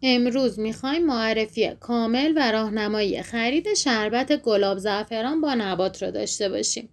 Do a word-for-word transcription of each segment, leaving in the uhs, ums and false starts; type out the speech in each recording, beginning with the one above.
امروز میخوایم معرفی کامل و راهنمایی خرید شربت گلاب زعفران با نبات رو داشته باشیم.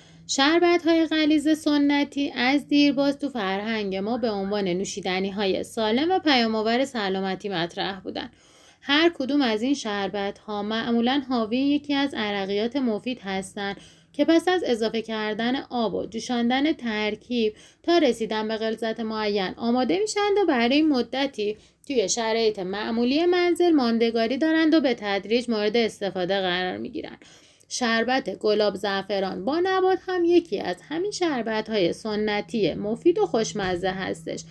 شربت‌های غلیظ سنتی از دیرباز تو فرهنگ ما به عنوان نوشیدنی‌های سالم و پیام‌آور سلامتی مطرح بودن. هر کدوم از این شربت‌ها معمولاً حاوی یکی از عرقیات مفید هستند که پس از اضافه کردن آب و جوشاندن ترکیب تا رسیدن به غلظت معین آماده میشند و برای مدتی توی شرایط معمولی منزل ماندگاری دارند و به تدریج مورد استفاده قرار میگیرند. شربت گلاب زعفران با نبات هم یکی از همین شربت‌های سنتی مفید و خوشمزه هستش.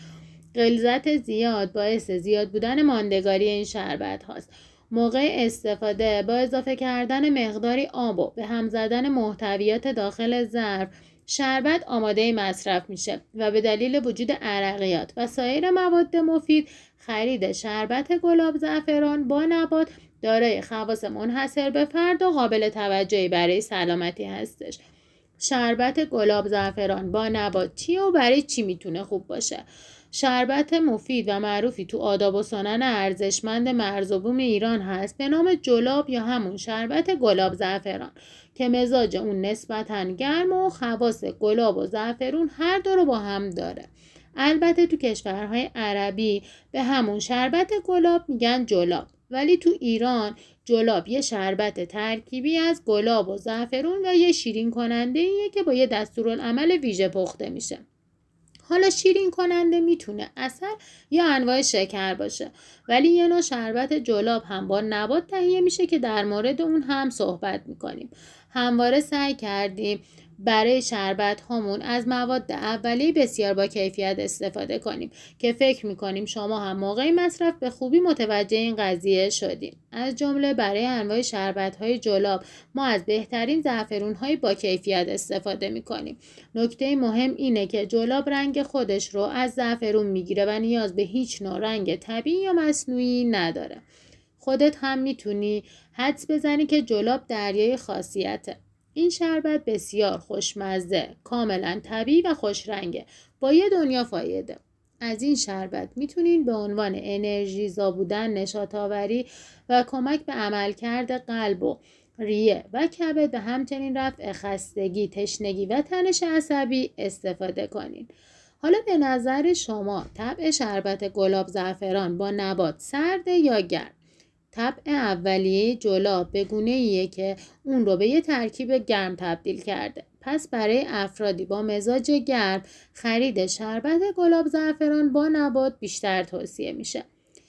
غلظت زیاد باعث زیاد بودن ماندگاری این شربت هاست. موقع استفاده با اضافه کردن مقداری آب و به هم زدن محتویات داخل ظرف، شربت آماده مصرف میشه و به دلیل وجود عرقیات و سایر مواد مفید خرید شربت گلاب زعفران با نبات دارای خواص منحصر به فرد و قابل توجهی برای سلامتی هستش. شربت گلاب زعفران با نبات چیه و برای چی میتونه خوب باشه؟ شربت مفید و معروفی تو آداب و سنن ارزشمند مرز و بوم ایران هست به نام جلاب یا همون شربت گلاب زعفران که مزاج اون نسبتاً گرم و خواص گلاب و زعفرون هر دو رو با هم داره. البته تو کشورهای عربی به همون شربت گلاب میگن جلاب، ولی تو ایران جلاب یه شربت ترکیبی از گلاب و زعفرون و یه شیرین کننده ایه که با یه دستورالعمل ویژه پخته میشه. حالا شیرین کننده میتونه عسل یا انواع شکر باشه، ولی یه نوع شربت جلاب هم با نبات تهیه میشه که در مورد اون هم صحبت میکنیم. همواره سعی کردیم برای شربت هامون از مواد اولیه بسیار با کیفیت استفاده کنیم که فکر میکنیم شما هم موقع مصرف به خوبی متوجه این قضیه شدیم. از جمله برای انواع شربت های جلاب ما از بهترین زعفرون های با کیفیت استفاده میکنیم. نکته مهم اینه که جلاب رنگ خودش رو از زعفرون میگیره و نیاز به هیچ نوع رنگ طبیعی یا مصنوعی نداره. خودت هم میتونی حدس بزنی که جلاب دریای خاصیته. این شربت بسیار خوشمزه، کاملا طبیعی و خوش رنگه با یه دنیا فایده. از این شربت میتونین به عنوان انرژیزا بودن، نشاط آوری و کمک به عملکرد قلب و ریه و کبد و همچنین رفع خستگی، تشنگی و تنش عصبی استفاده کنین. حالا به نظر شما طبع شربت گلاب زعفران با نبات سرد یا گرم؟ طبع اولیه جلاب به گونه ایه که اون رو به یه ترکیب گرم تبدیل کرده. پس برای افرادی با مزاج گرم خرید شربت گلاب زعفران با نبات بیشتر توصیه میشه.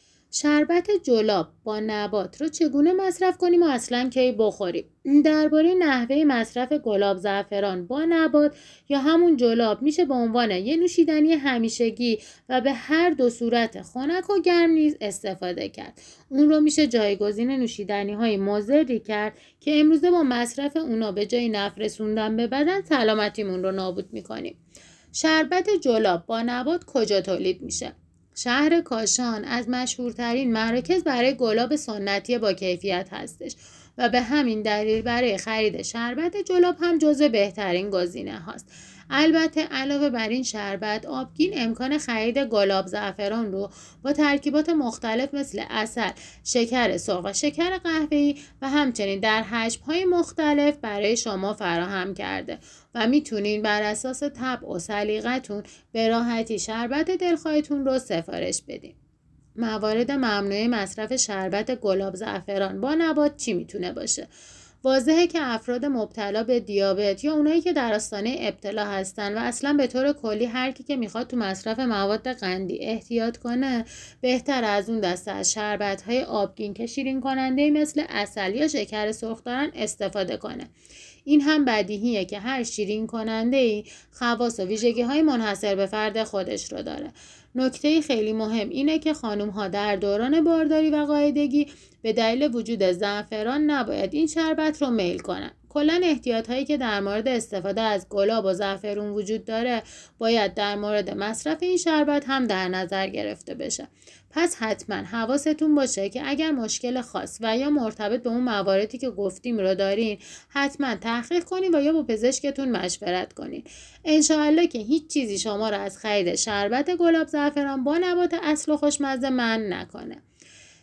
شربت جلاب با نبات رو چگونه مصرف کنیم و اصلا کی بخوریم؟ درباره نحوه مصرف گلاب زعفران با نبات یا همون جلاب میشه به عنوان یه نوشیدنی همیشگی و به هر دو صورت خنک و گرم نیز استفاده کرد. اون رو میشه جایگزین نوشیدنی های مضری کرد که امروزه با مصرف اونا به جای نفع رسوندن به بدن سلامتیمون رو نابود میکنیم. شربت جلاب با نبات کجا تولید میشه؟ شهر کاشان از مشهورترین مراکز برای گلاب سنتی با کیفیت هستش و به همین دلیل برای خرید شربت جلاب هم جزو بهترین گزینه هاست. البته علاوه بر این شربت، آبگین امکان خرید گلاب زعفران رو با ترکیبات مختلف مثل عسل، شکر سرخ و شکر قهوه‌ای و همچنین در حجم‌های مختلف برای شما فراهم کرده و میتونین بر اساس طبع و سلیقتون به راحتی شربت دلخواهتون رو سفارش بدین. موارد ممنوعه مصرف شربت گلاب زعفران با نبات چی میتونه باشه؟ واضحه که افراد مبتلا به دیابت یا اونایی که در آستانه ابتلا هستن و اصلا به طور کلی هر کی که میخواد تو مصرف مواد قندی احتیاط کنه بهتر از اون دسته از شربت‌های آبگین که شیرین کننده مثل عسل یا شکر سرخ دارن استفاده کنه. این هم بدیهیه که هر شیرین کننده‌ای خواص و ویژگی‌های منحصر به فرد خودش رو داره. نکته خیلی مهم اینه که خانم‌ها در دوران بارداری و قاعدگی به دلیل وجود زعفران نباید این شربت رو میل کنن. کلاً احتیاطاتی که در مورد استفاده از گلاب و زعفرون وجود داره باید در مورد مصرف این شربت هم در نظر گرفته بشه. پس حتما حواستون باشه که اگر مشکل خاص و یا مرتبط به اون مواردی که گفتیم رو دارین حتما تحقیق کنین و یا با پزشکتون مشورت کنین. انشاءالله که هیچ چیزی شما رو از خرید شربت گلاب زعفران با نبات اصل و خوشمزه منع نکنه.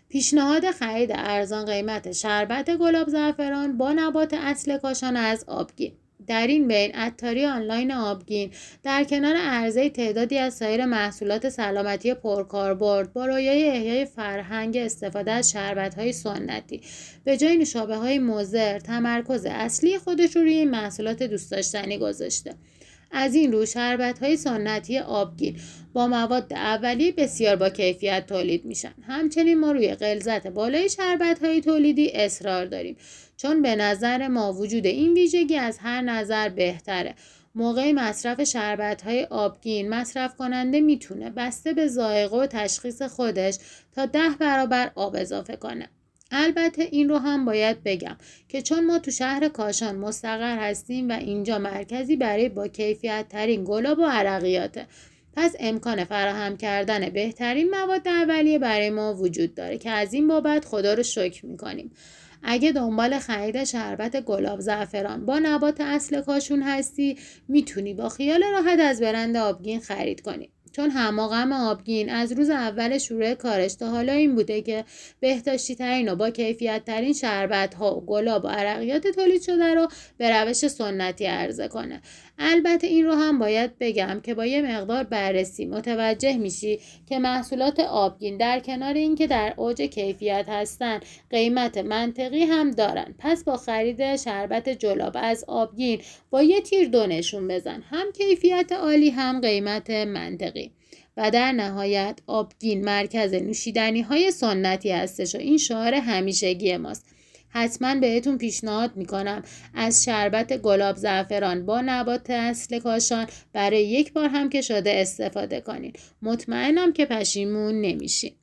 پیشنهاد خرید ارزان قیمت شربت گلاب زعفران با نبات اصل کاشان از آبگین. در این بین عطاری آنلاین آبگین در کنار عرضه تعدادی از سایر محصولات سلامتی پرکاربرد با رویای احیای فرهنگ استفاده از شربت‌های سنتی به جای نوشابه‌های مضر تمرکز اصلی خودش رو روی این محصولات دوست داشتنی گذاشته. از این رو شربت‌های سنتی آبگین با مواد اولیه بسیار با کیفیت تولید میشن. همچنین ما روی غلظت بالای شربت‌های تولیدی اصرار داریم، چون به نظر ما وجود این ویژگی از هر نظر بهتره. موقع مصرف شربت‌های آبگین مصرف کننده میتونه بسته به ذائقه و تشخیص خودش تا ده برابر آب اضافه کنه. البته این رو هم باید بگم که چون ما تو شهر کاشان مستقر هستیم و اینجا مرکزی برای با کیفیت ترین گلاب و عرقیاته، پس امکان فراهم کردن بهترین مواد اولیه برای ما وجود داره که از این بابت خدا رو شکر میکنیم. اگه دنبال خرید شربت گلاب زعفران با نبات اصل کاشون هستی، میتونی با خیال راحت از برند آبگین خرید کنی، چون هماغم آبگین از روز اول شروع کارش تا حالا این بوده که بهداشتی ترین و با کیفیت ترین شربت ها و گلاب و عرقیات تولید شده رو به روش سنتی عرضه کنه. البته این رو هم باید بگم که با یه مقدار بررسی متوجه میشی که محصولات آبگین در کنار اینکه در اوج کیفیت هستن، قیمت منطقی هم دارن. پس با خرید شربت جلاب از آبگین با یه تیر دو نشون بزن، هم کیفیت عالی هم قیمت منطقی. و در نهایت آبگین مرکز نوشیدنی های سنتی هستش و این شعار همیشگی ماست. حتما بهتون پیشنهاد میکنم از شربت گلاب زعفران با نبات اصل کاشان برای یک بار هم که شده استفاده کنین. مطمئنم که پشیمون نمیشین.